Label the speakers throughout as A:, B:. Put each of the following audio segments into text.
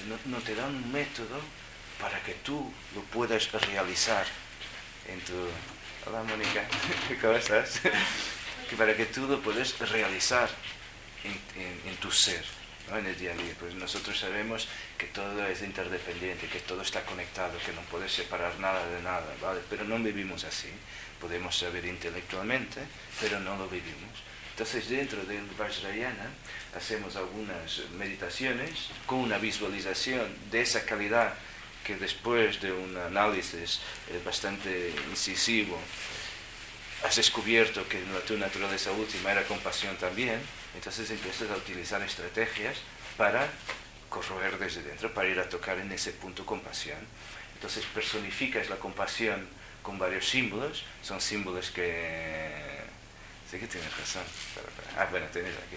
A: no te dan un método para que tú lo puedas realizar en tu... Hola, Mónica, ¿cómo estás? Que para que tú lo puedas realizar en tu ser, ¿no? En el día a día. Pues nosotros sabemos que todo es interdependiente, que todo está conectado, que no puedes separar nada de nada, ¿vale? Pero no vivimos así. Podemos saber intelectualmente, pero no lo vivimos. Entonces, dentro del Vajrayana hacemos algunas meditaciones con una visualización de esa calidad que después de un análisis bastante incisivo has descubierto que tu naturaleza última era compasión también. Entonces empiezas a utilizar estrategias para corroer desde dentro, para ir a tocar en ese punto compasión. Entonces personificas la compasión con varios símbolos. Son símbolos que... Sí que tienes razón. Ah, bueno, tienes aquí.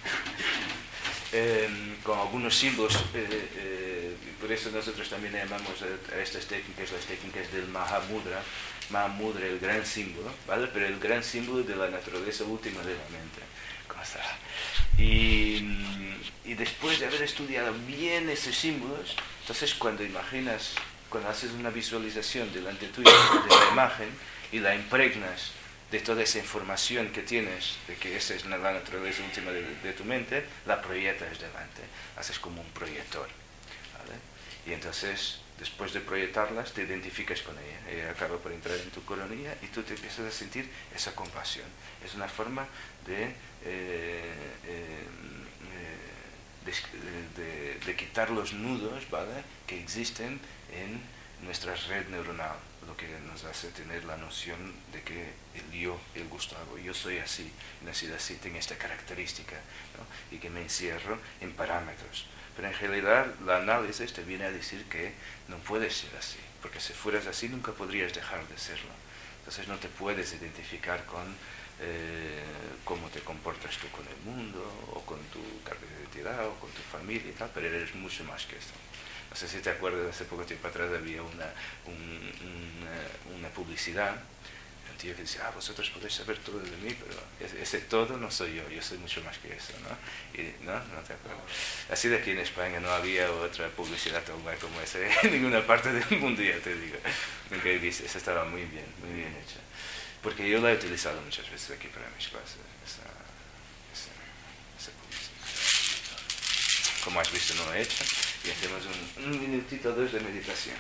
A: Con algunos símbolos, por eso nosotros también llamamos a estas técnicas las técnicas del Mahamudra. Mahamudra, el gran símbolo, ¿vale? Pero el gran símbolo de la naturaleza última de la mente. ¿Cómo está? Y después de haber estudiado bien esos símbolos, entonces cuando haces una visualización delante tuya de la imagen y la impregnas de toda esa información que tienes, de que esa es la naturaleza última de tu mente, la proyectas delante, haces como un proyector, ¿vale? Y entonces, después de proyectarlas, te identificas con ella acaba por entrar en tu coronilla y tú te empiezas a sentir esa compasión. Es una forma de quitar los nudos, ¿vale?, que existen en nuestra red neuronal, lo que nos hace tener la noción de que el yo, el Gustavo, yo soy así, nacido así, tengo esta característica, ¿no? Y que me encierro en parámetros. Pero en realidad el análisis te viene a decir que no puedes ser así, porque si fueras así nunca podrías dejar de serlo. Entonces no te puedes identificar con cómo te comportas tú con el mundo, o con tu carga de identidad, o con tu familia y tal, pero eres mucho más que eso. No sé si te acuerdas, hace poco tiempo atrás había una publicidad, un tío que decía, vosotros podéis saber todo de mí, pero ese todo no soy yo soy mucho más que eso, ¿no? Y no te acuerdas. Así de aquí en España no había otra publicidad tan buena como esa en ninguna parte del mundo, ya te digo. Nunca he visto, esa estaba muy bien hecha. Porque yo la he utilizado muchas veces aquí para mis clases, esa publicidad. Como has visto, no lo he hecho. Y hacemos un minutito o dos de meditación.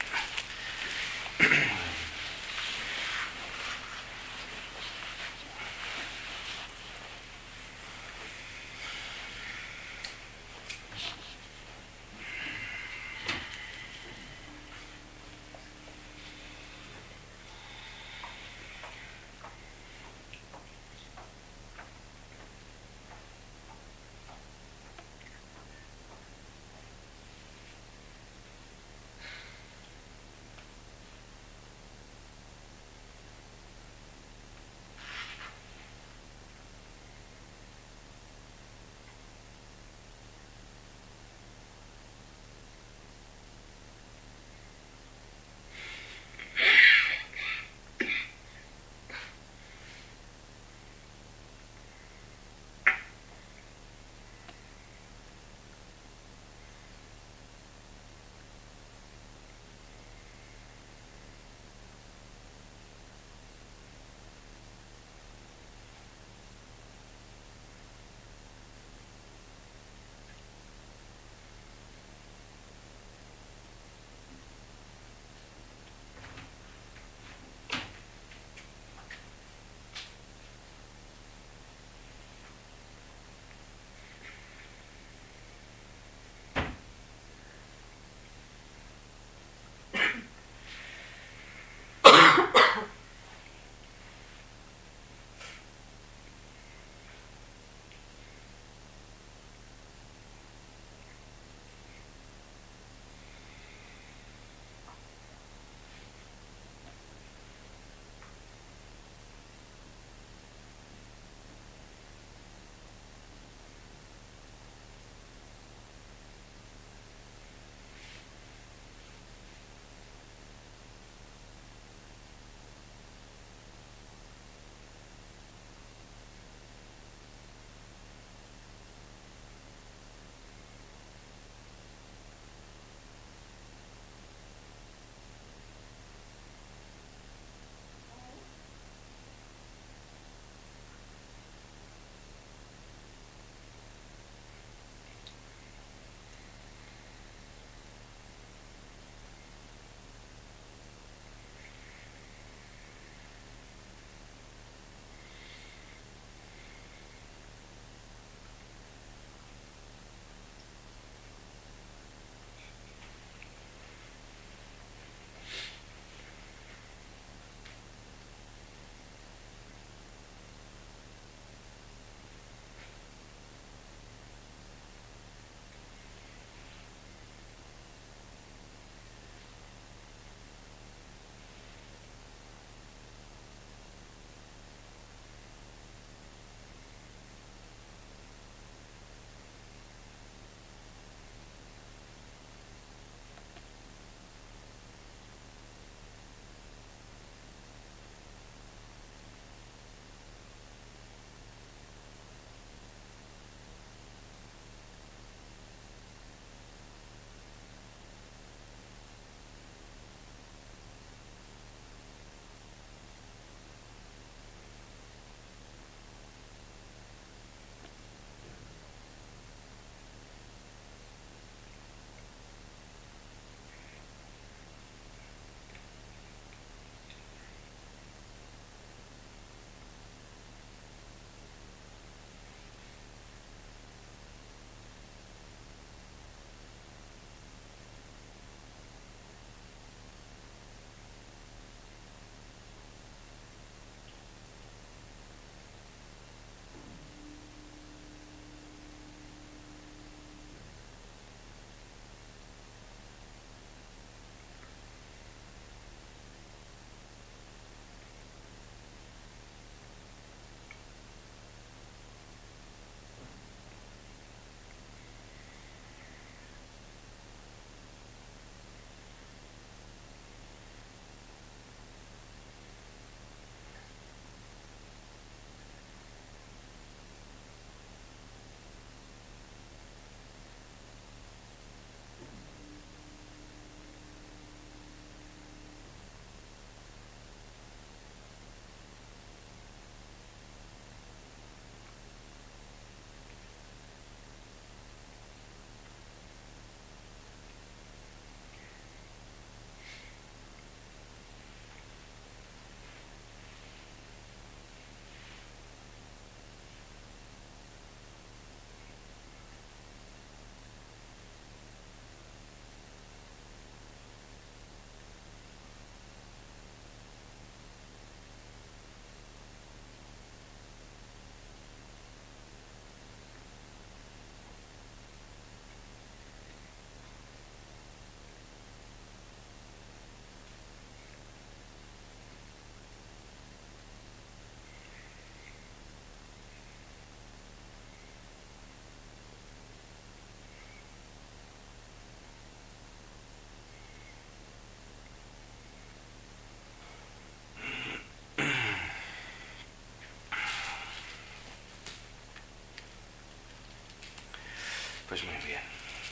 A: Pues muy bien.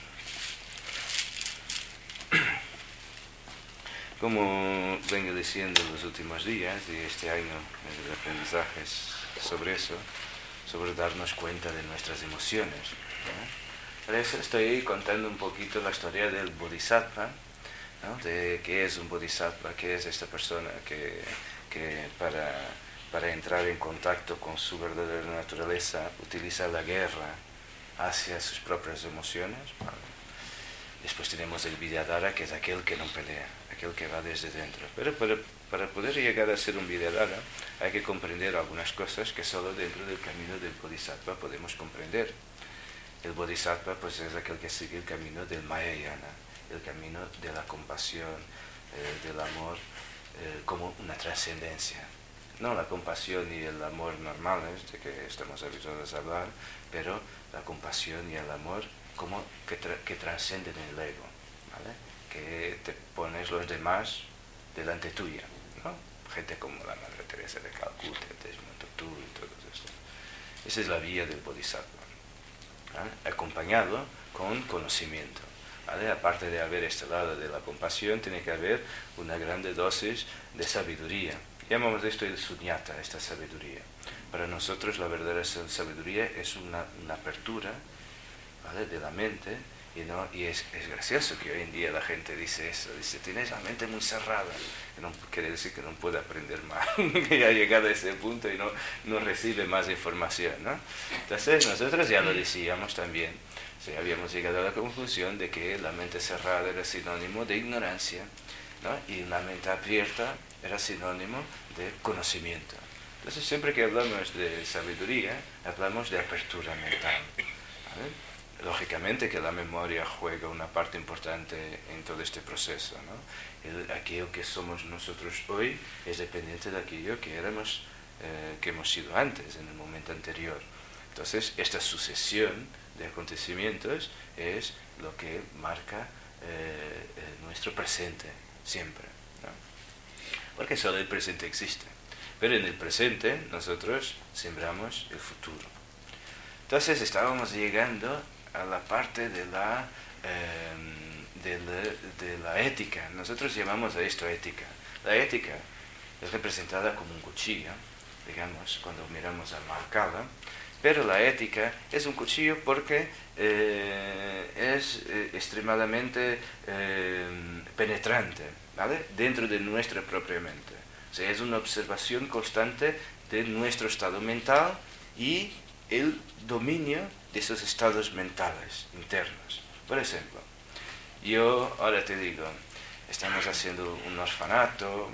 A: Como vengo diciendo los últimos días y este año de aprendizajes sobre eso, sobre darnos cuenta de nuestras emociones, ¿no? Por eso estoy contando un poquito la historia del Bodhisattva, ¿no? De qué es un Bodhisattva, qué es esta persona que para entrar en contacto con su verdadera naturaleza utiliza la guerra hacia sus propias emociones, ¿vale? Después tenemos el Vidyadhara, que es aquel que no pelea, aquel que va desde dentro. Pero para poder llegar a ser un Vidyadhara hay que comprender algunas cosas que solo dentro del camino del Bodhisattva podemos comprender. El Bodhisattva pues es aquel que sigue el camino del Mahayana, el camino de la compasión, del amor, como una trascendencia. No la compasión y el amor normales, de que estamos habituados a hablar, pero la compasión y el amor como que trascenden el ego, ¿vale? Que te pones los demás delante tuya, ¿no? Gente como la Madre Teresa de Calcuta, Desmond Tutu y todo esto. Esa es la vía del Bodhisattva, ¿vale? Acompañado con conocimiento, ¿vale? Aparte de haber este lado de la compasión, tiene que haber una grande dosis de sabiduría. Llamamos esto el sunyata, esta sabiduría. Para nosotros la verdadera sabiduría es una apertura, ¿vale? De la mente, y es gracioso que hoy en día la gente dice eso, dice, tienes la mente muy cerrada, que no quiere decir que no puede aprender más, que ha llegado a ese punto y no recibe más información, ¿no? Entonces nosotros ya lo decíamos también, sí, habíamos llegado a la conclusión de que la mente cerrada era sinónimo de ignorancia, ¿no? Y la mente abierta era sinónimo de conocimiento. Entonces siempre que hablamos de sabiduría, hablamos de apertura mental, ¿vale? Lógicamente que la memoria juega una parte importante en todo este proceso, ¿no? Aquello que somos nosotros hoy es dependiente de aquello que hemos sido antes, en el momento anterior. Entonces, esta sucesión de acontecimientos es lo que marca nuestro presente, siempre, ¿no? Porque solo el presente existe. Pero en el presente nosotros sembramos el futuro. Entonces, estábamos llegando a la parte de la ética. Nosotros llamamos a esto ética. La ética es representada como un cuchillo, digamos, cuando miramos al Mahakala, pero la ética es un cuchillo porque es extremadamente penetrante, ¿vale? Dentro de nuestra propia mente. O sea, es una observación constante de nuestro estado mental y el dominio de esos estados mentales internos. Por ejemplo, yo ahora te digo, estamos haciendo un orfanato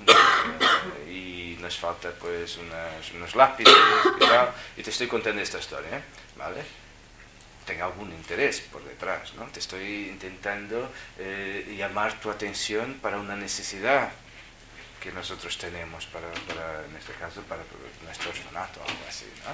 A: y nos falta pues unos lápices y tal, y te estoy contando esta historia, ¿vale? Tengo algún interés por detrás, ¿no? Te estoy intentando llamar tu atención para una necesidad que nosotros tenemos, en este caso, para nuestro orfanato o algo así, ¿no?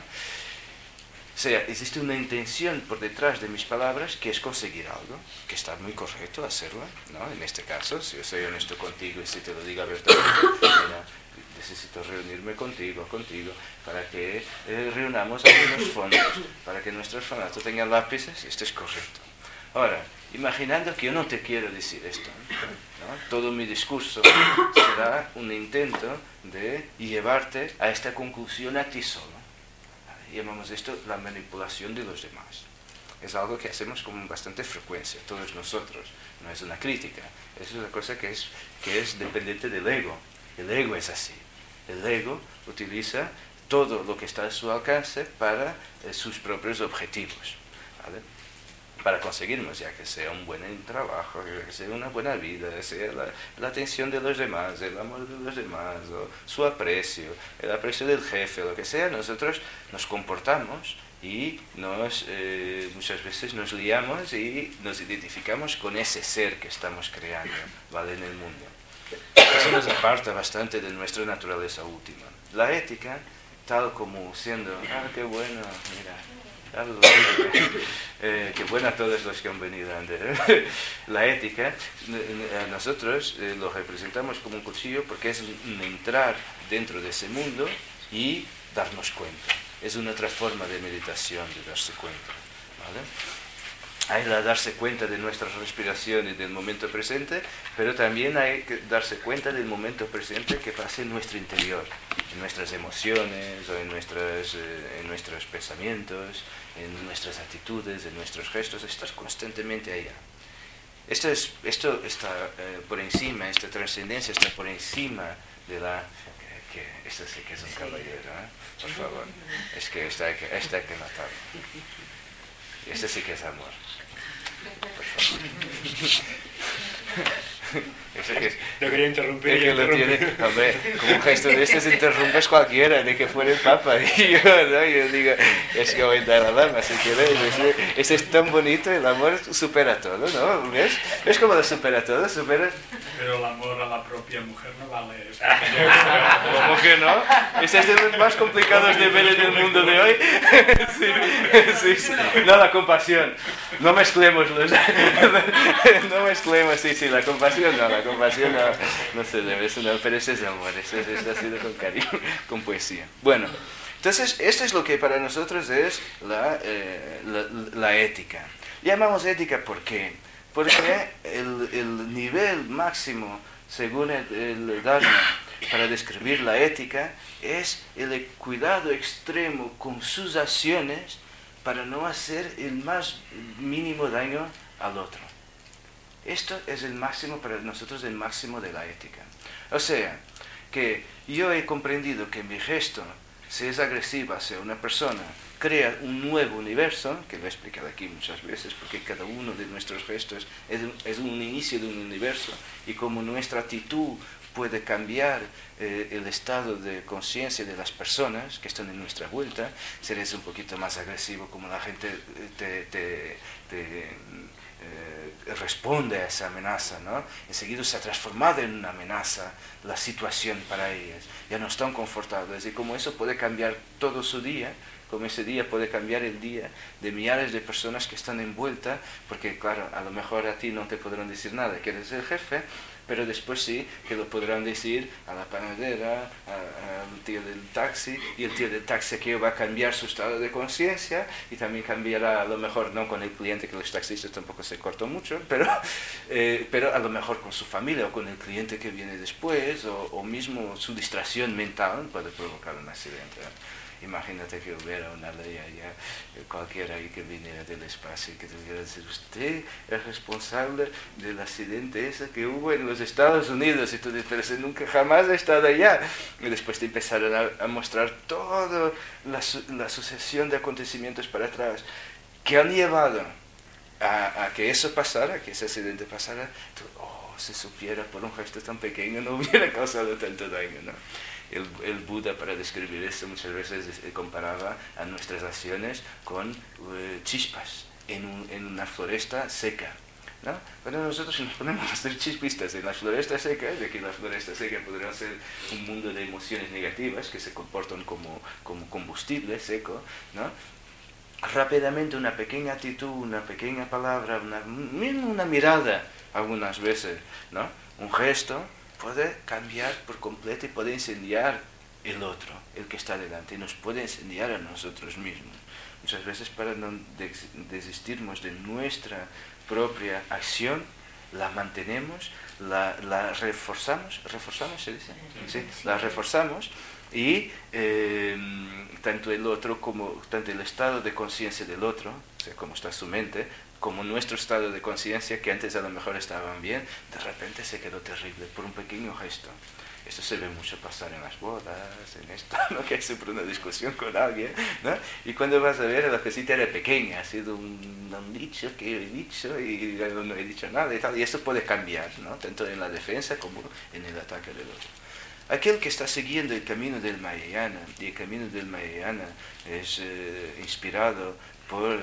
A: O sea, existe una intención por detrás de mis palabras que es conseguir algo, que está muy correcto hacerlo, ¿no? En este caso, si yo soy honesto contigo y si te lo digo abiertamente, mira, necesito reunirme contigo, para que reunamos algunos fondos, para que nuestro orfanato tenga lápices, y esto es correcto. Ahora, imaginando que yo no te quiero decir esto, ¿no? Todo mi discurso será un intento de llevarte a esta conclusión a ti solo. Llamamos esto la manipulación de los demás. Es algo que hacemos con bastante frecuencia, todos nosotros. No es una crítica, es una cosa que es dependiente del ego. El ego es así. El ego utiliza todo lo que está a su alcance para sus propios objetivos, ¿vale? Para conseguirnos, ya que sea un buen trabajo, que sea una buena vida, sea la atención de los demás, el amor de los demás, o su aprecio, el aprecio del jefe, lo que sea, nosotros nos comportamos y muchas veces nos liamos y nos identificamos con ese ser que estamos creando, ¿vale? En el mundo. Eso nos aparta bastante de nuestra naturaleza última. La ética, tal como siendo, qué bueno, mira, qué buena a todos los que han venido antes. La ética, nosotros lo representamos como un cuchillo porque es un entrar dentro de ese mundo y darnos cuenta. Es una otra forma de meditación, de darse cuenta, ¿vale? hay que darse cuenta de nuestra respiración y del momento presente, pero también hay que darse cuenta del momento presente que pasa en nuestro interior, en nuestras emociones o en nuestros pensamientos, en nuestras actitudes, en nuestros gestos, estás constantemente allá. Esto está por encima, esta trascendencia está por encima de la... esto sí que es un caballero, por favor. Es que esta hay que matarlo. Este sí que es amor. Por favor.
B: No quería interrumpir.
A: Es que lo tiene, hombre, como un gesto de se interrumpes cualquiera, de que fuera el Papa. Y yo digo, es que voy a dar la dama, si queréis. Ese es tan bonito, el amor supera todo, ¿no? ¿Ves? Es como lo supera todo, supera...
B: Pero el amor a la propia mujer no vale.
A: ¿Cómo que no? Ese es de los más complicados de ver en el mundo de hoy. Sí. No, la compasión. No mezclemos los... No mezclemos, sí, la compasión no se debe, pero ese es amor, ese ha sido con cariño, con poesía. Bueno, entonces esto es lo que para nosotros es la ética. Llamamos ética ¿por qué? Porque el nivel máximo, según el Dharma, para describir la ética, es el cuidado extremo con sus acciones para no hacer el más mínimo daño al otro. Esto es el máximo para nosotros, el máximo de la ética. O sea, que yo he comprendido que mi gesto, si es agresivo hacia una persona, crea un nuevo universo, que lo he explicado aquí muchas veces, porque cada uno de nuestros gestos es un inicio de un universo, y como nuestra actitud puede cambiar el estado de conciencia de las personas que están en nuestra vuelta, si eres un poquito más agresivo, como la gente responde a esa amenaza, ¿no? Enseguida se ha transformado en una amenaza la situación para ellas, ya no están confortables, y como eso puede cambiar todo su día, como ese día puede cambiar el día de millares de personas que están envueltas, porque claro, a lo mejor a ti no te podrán decir nada, que eres el jefe, pero después sí que lo podrán decir a la panadera, al tío del taxi, y el tío del taxi que va a cambiar su estado de conciencia, y también cambiará, a lo mejor no con el cliente, que los taxistas tampoco se cortan mucho, pero a lo mejor con su familia o con el cliente que viene después, o mismo su distracción mental puede provocar un accidente. Imagínate que hubiera una ley allá, cualquiera ahí que viniera del espacio y que tuviera que decir, usted es responsable del accidente ese que hubo en los Estados Unidos, y tú dices, pero si nunca jamás he estado allá. Y después te empezaron a mostrar toda la sucesión de acontecimientos para atrás que han llevado a que eso pasara, que ese accidente pasara. Tú, si supiera, por un gesto tan pequeño no hubiera causado tanto daño, ¿no? El Buda, para describir esto, muchas veces comparaba a nuestras acciones con chispas en una floresta seca, ¿no? Cuando nosotros nos ponemos a hacer chispistas en la floresta seca, de que la floresta seca podría ser un mundo de emociones negativas que se comportan como combustible seco, ¿no? Rápidamente una pequeña actitud, una pequeña palabra, una mirada, algunas veces, ¿no? Un gesto puede cambiar por completo y puede incendiar el otro, el que está delante, y nos puede incendiar a nosotros mismos. Muchas veces, para no desistirnos de nuestra propia acción, la mantenemos, la reforzamos, ¿se dice? Sí, la reforzamos, y tanto el otro tanto el estado de conciencia del otro, o sea, cómo está su mente, como nuestro estado de conciencia, que antes a lo mejor estaban bien, de repente se quedó terrible por un pequeño gesto. Esto se ve mucho pasar en las bodas, en esto, ¿no? Que hay siempre una discusión con alguien, ¿no? Y cuando vas a ver, la cosita era pequeña, ha sido un dicho que he dicho y yo no he dicho nada y tal, y esto puede cambiar, ¿no? Tanto en la defensa como en el ataque del otro. Aquel que está siguiendo el camino del Mahayana, y el camino del Mahayana es inspirado por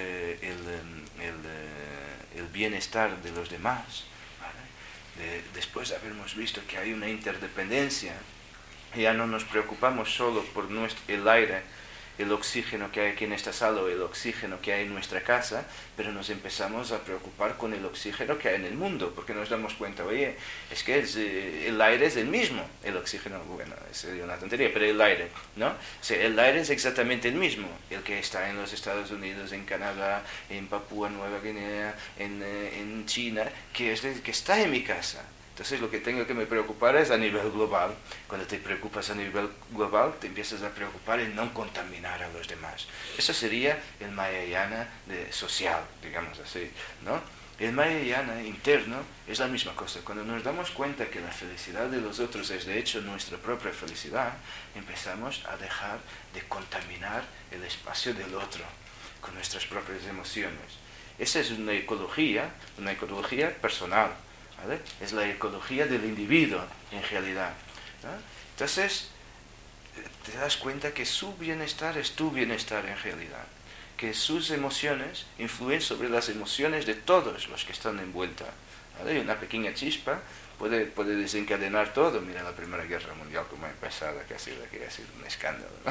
A: el bienestar de los demás, ¿vale? Después de habermos visto que hay una interdependencia, ya no nos preocupamos solo por el aire el oxígeno que hay aquí en esta sala o el oxígeno que hay en nuestra casa, pero nos empezamos a preocupar con el oxígeno que hay en el mundo, porque nos damos cuenta, oye, es que el aire es el mismo, el oxígeno, bueno, es una tontería, pero el aire, ¿no? O sea, el aire es exactamente el mismo, el que está en los Estados Unidos, en Canadá, en Papúa Nueva Guinea, en China, que está en mi casa. Entonces lo que tengo que me preocupar es a nivel global. Cuando te preocupas a nivel global, te empiezas a preocupar en no contaminar a los demás. Eso sería el Mahayana social, digamos así, ¿no? El Mahayana interno es la misma cosa. Cuando nos damos cuenta que la felicidad de los otros es de hecho nuestra propia felicidad, empezamos a dejar de contaminar el espacio del otro con nuestras propias emociones. Esa es una ecología personal. ¿Vale? Es la ecología del individuo en realidad, ¿no? Entonces te das cuenta que su bienestar es tu bienestar en realidad, que sus emociones influyen sobre las emociones de todos los que están envueltos, ¿vale? Y una pequeña chispa puede desencadenar todo. Mira la Primera Guerra Mundial como ha empezado, que ha sido un escándalo, ¿no?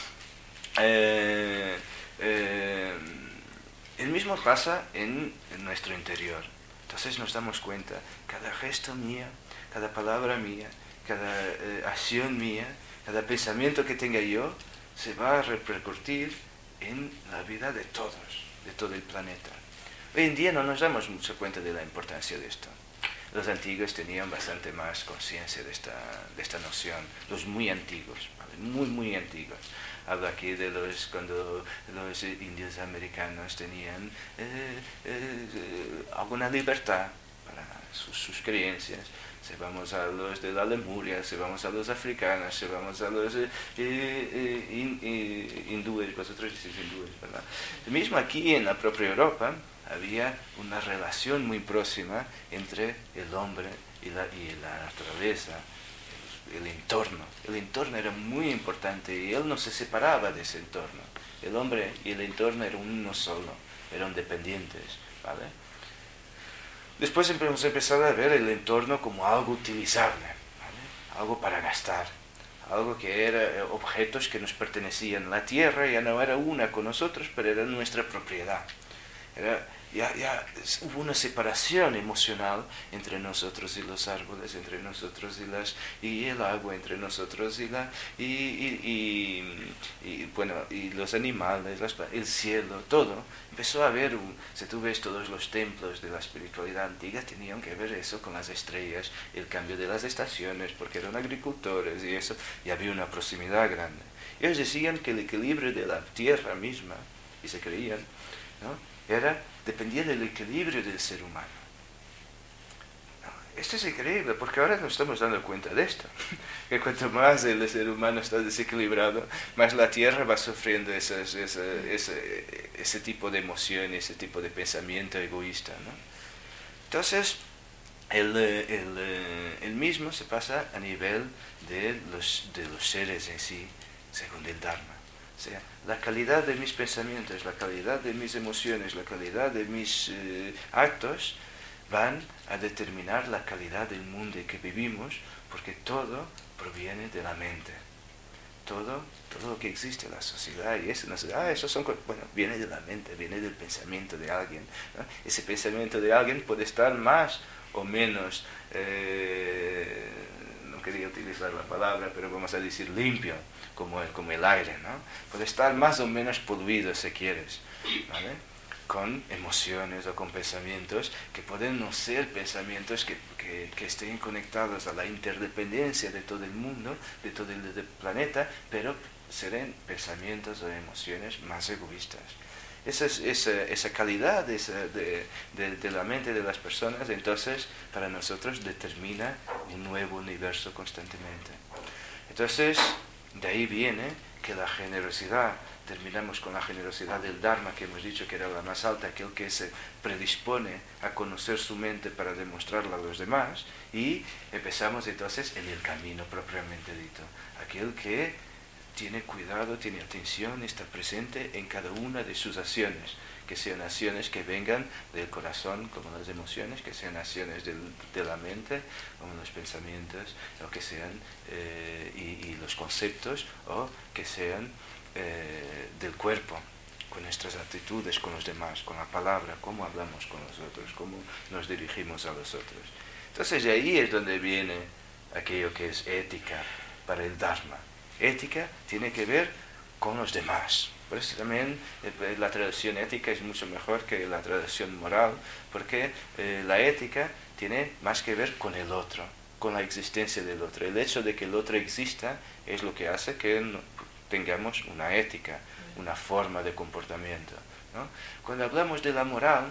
A: El mismo pasa en nuestro interior. Entonces nos damos cuenta, cada gesto mío, cada palabra mía, cada acción mía, cada pensamiento que tenga yo, se va a repercutir en la vida de todos, de todo el planeta. Hoy en día no nos damos mucha cuenta de la importancia de esto. Los antiguos tenían bastante más conciencia de esta noción, los muy antiguos, ¿vale? Muy antiguos. Hablo aquí de cuando los indios americanos tenían alguna libertad para sus creencias. Si vamos a los de la Lemuria, si vamos a los africanos, si vamos a los hindúes, vosotros decís hindúes, ¿verdad? Mismo aquí en la propia Europa había una relación muy próxima entre el hombre y la naturaleza, el entorno. El entorno era muy importante y él no se separaba de ese entorno. El hombre y el entorno eran uno solo, eran dependientes, ¿vale? Después hemos empezado a ver el entorno como algo utilizable, ¿vale? Algo para gastar, algo que era objetos que nos pertenecían. La tierra ya no era una con nosotros, pero era nuestra propiedad. Ya hubo una separación emocional entre nosotros y los árboles, entre nosotros y el agua, entre nosotros y los animales, el cielo, todo. Empezó a haber, si tú ves todos los templos de la espiritualidad antigua, tenían que ver eso con las estrellas, el cambio de las estaciones, porque eran agricultores y eso, y había una proximidad grande. Ellos decían que el equilibrio de la tierra misma, y se creían, ¿no?, dependía del equilibrio del ser humano. Esto es increíble, porque ahora nos estamos dando cuenta de esto, que cuanto más el ser humano está desequilibrado, más la tierra va sufriendo ese tipo de emoción, ese tipo de pensamiento egoísta, ¿no? Entonces, el mismo se pasa a nivel de los seres en sí, según el Dharma. O sea, la calidad de mis pensamientos, la calidad de mis emociones, la calidad de mis actos van a determinar la calidad del mundo en que vivimos, porque todo proviene de la mente. Todo lo que existe, la sociedad y eso, viene de la mente, viene del pensamiento de alguien, ¿no? Ese pensamiento de alguien puede estar más o menos, no quería utilizar la palabra, pero vamos a decir limpio, como el aire, ¿no? Puede estar más o menos poluido, si quieres, ¿vale?, con emociones o con pensamientos que pueden no ser pensamientos que estén conectados a la interdependencia de todo el mundo, de todo el planeta, pero serán pensamientos o emociones más egoístas. Esa calidad de la mente de las personas, entonces, para nosotros determina un nuevo universo constantemente. Entonces, de ahí viene que la generosidad, terminamos con la generosidad del Dharma, que hemos dicho que era la más alta, aquel que se predispone a conocer su mente para demostrarla a los demás, y empezamos entonces en el camino propiamente dicho, aquel que tiene cuidado, tiene atención, está presente en cada una de sus acciones, que sean acciones que vengan del corazón, como las emociones, que sean acciones de la mente, como los pensamientos, o que sean y los conceptos, o que sean del cuerpo, con nuestras actitudes, con los demás, con la palabra, cómo hablamos con los otros, cómo nos dirigimos a los otros. Entonces de ahí es donde viene aquello que es ética para el Dharma. Ética tiene que ver con los demás. Por eso también la traducción ética es mucho mejor que la traducción moral, porque la ética tiene más que ver con el otro, con la existencia del otro. El hecho de que el otro exista es lo que hace que tengamos una ética, una forma de comportamiento, ¿no? Cuando hablamos de la moral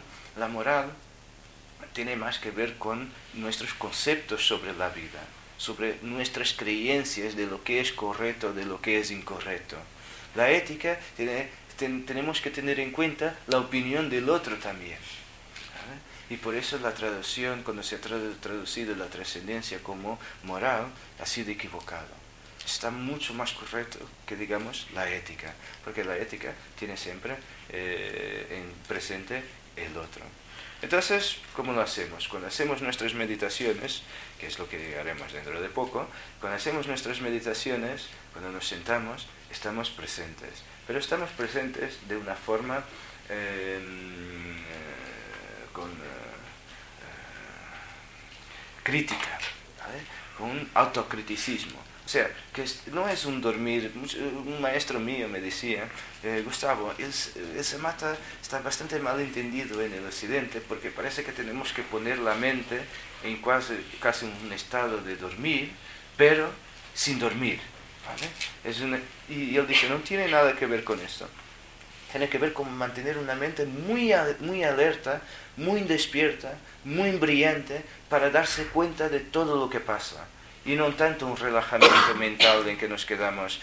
A: tiene más que ver con nuestros conceptos sobre la vida, sobre nuestras creencias de lo que es correcto, de lo que es incorrecto. La ética tenemos que tener en cuenta la opinión del otro también, ¿vale? Y por eso la traducción, cuando se ha traducido la trascendencia como moral, ha sido equivocado. Está mucho más correcto que digamos la ética, porque la ética tiene siempre en presente el otro. Entonces, ¿cómo lo hacemos? Cuando hacemos nuestras meditaciones, que es lo que haremos dentro de poco, cuando hacemos nuestras meditaciones, cuando nos sentamos, estamos presentes. Pero estamos presentes de una forma crítica, ¿vale? Con un autocriticismo. O sea, que no es un dormir. Un maestro mío me decía, Gustavo, el samatha está bastante mal entendido en el occidente, porque parece que tenemos que poner la mente en casi un estado de dormir, pero sin dormir, ¿vale? Y él dice, no tiene nada que ver con esto. Tiene que ver con mantener una mente muy alerta, muy despierta, muy brillante, para darse cuenta de todo lo que pasa. Y no tanto un relajamiento mental en que nos quedamos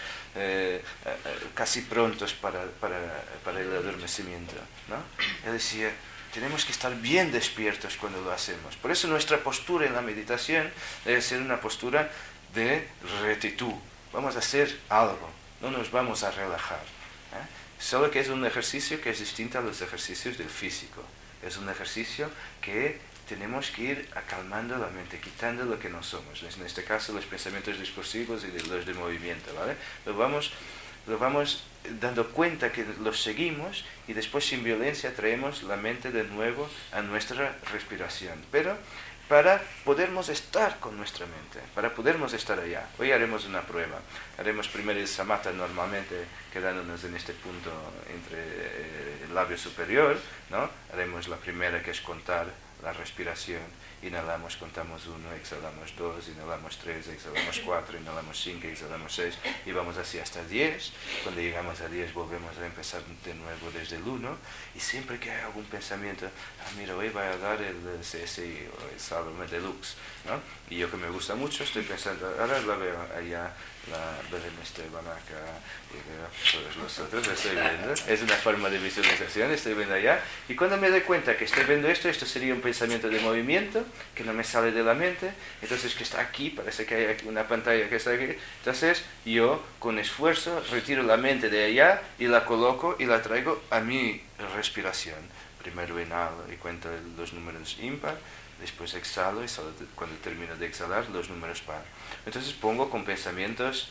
A: casi prontos para el adormecimiento, ¿no? Él decía, tenemos que estar bien despiertos cuando lo hacemos. Por eso nuestra postura en la meditación debe ser una postura de rectitud. Vamos a hacer algo, no nos vamos a relajar, ¿eh? Solo que es un ejercicio que es distinto a los ejercicios del físico. Es un ejercicio que tenemos que ir acalmando la mente, quitando lo que no somos. En este caso, los pensamientos discursivos y los de movimiento, ¿vale? Lo vamos dando cuenta que los seguimos y después sin violencia traemos la mente de nuevo a nuestra respiración. Pero para podermos estar con nuestra mente, para podermos estar allá. Hoy haremos una prueba. Haremos primero el samatha normalmente, quedándonos en este punto entre el labio superior, ¿no? Haremos la primera, que es contar la respiración. Inhalamos, contamos 1, exhalamos 2, inhalamos 3, exhalamos 4, inhalamos 5, exhalamos 6, y vamos así hasta 10. Cuando llegamos a 10 volvemos a empezar de nuevo desde el 1, y siempre que hay algún pensamiento, mira, hoy voy a dar el CSI o el Salome Deluxe, ¿no? Y yo, que me gusta mucho, estoy pensando, ahora la veo allá, la Belén Esteban acá, y veo todos los otros, lo estoy viendo. Es una forma de visualización, estoy viendo allá, y cuando me doy cuenta que estoy viendo esto sería un pensamiento de movimiento, que no me sale de la mente, entonces que está aquí, parece que hay aquí una pantalla que está aquí, entonces yo con esfuerzo retiro la mente de allá y la coloco y la traigo a mi respiración. Primero inhalo y cuento los números impar, después exhalo y cuando termino de exhalar los números par. Entonces pongo con pensamientos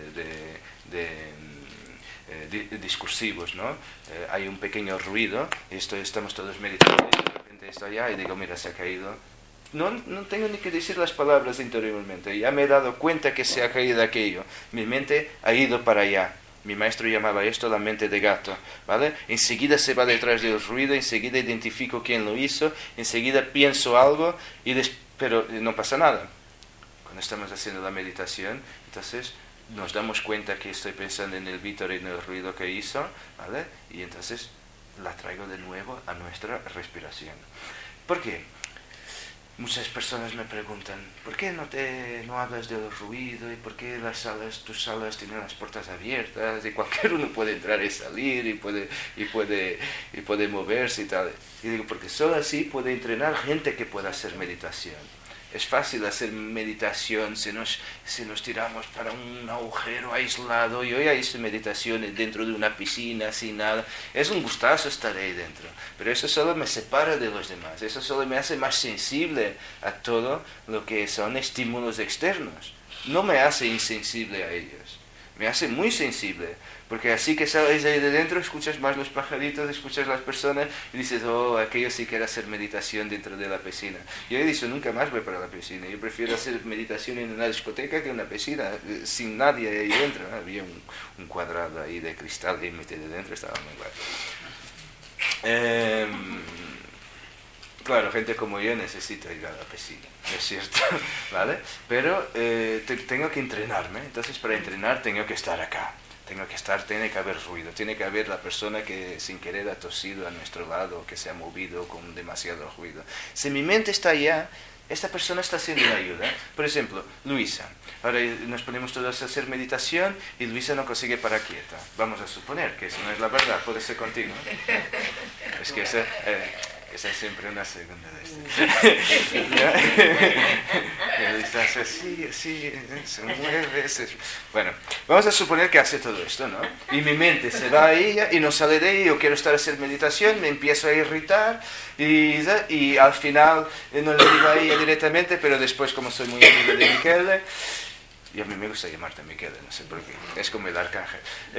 A: discursivos, ¿no? Hay un pequeño ruido, estamos todos meditando y de repente estoy allá y digo, mira, se ha caído. No tengo ni que decir las palabras interiormente, ya me he dado cuenta que se ha caído aquello, mi mente ha ido para allá. Mi maestro llamaba esto la mente de gato, ¿vale? Enseguida se va detrás del ruido, enseguida identifico quién lo hizo, enseguida pienso algo, pero no pasa nada. Cuando estamos haciendo la meditación, entonces nos damos cuenta que estoy pensando en el Víctor y en el ruido que hizo, ¿vale? Y entonces la traigo de nuevo a nuestra respiración. ¿Por qué? Muchas personas me preguntan, ¿por qué no hablas del ruido? ¿Y por qué tus salas tienen las puertas abiertas? Y cualquier uno puede entrar y salir y puede moverse y tal. Y digo, porque solo así puede entrenar gente que pueda hacer meditación. Es fácil hacer meditación si nos tiramos para un agujero aislado. Y hoy hice meditaciones dentro de una piscina, sin nada. Es un gustazo estar ahí dentro. Pero eso solo me separa de los demás. Eso solo me hace más sensible a todo lo que son estímulos externos. No me hace insensible a ellos. Me hace muy sensible, porque así que sales ahí de dentro, escuchas más los pajaritos, escuchas las personas y dices, oh, aquello sí que era hacer meditación dentro de la piscina. Yo he dicho, nunca más voy para la piscina, yo prefiero hacer meditación en una discoteca que en una piscina, sin nadie ahí dentro, ¿no? Había un cuadrado ahí de cristal ahí metido dentro, estaba muy guay. Claro, gente como yo necesita ir a la piscina, es cierto, ¿vale? Pero tengo que entrenarme, entonces para entrenar tengo que estar acá, tiene que haber ruido, tiene que haber la persona que sin querer ha tosido a nuestro lado, que se ha movido con demasiado ruido. Si mi mente está allá, esta persona está haciendo una ayuda. Por ejemplo, Luisa. Ahora nos ponemos todos a hacer meditación y Luisa no consigue parar quieta. Vamos a suponer que eso no es la verdad, puede ser contigo. Es que esa es siempre una segunda de estas. Así, se mueve. Bueno, vamos a suponer que hace todo esto, ¿no? Y mi mente se va a ella y no sale de ella, yo quiero estar a hacer meditación, me empiezo a irritar y al final no le digo a ella directamente, pero después, como soy muy amigo de Michele, y a mí me gusta llamarte Michele, no sé por qué, es como el arcángel.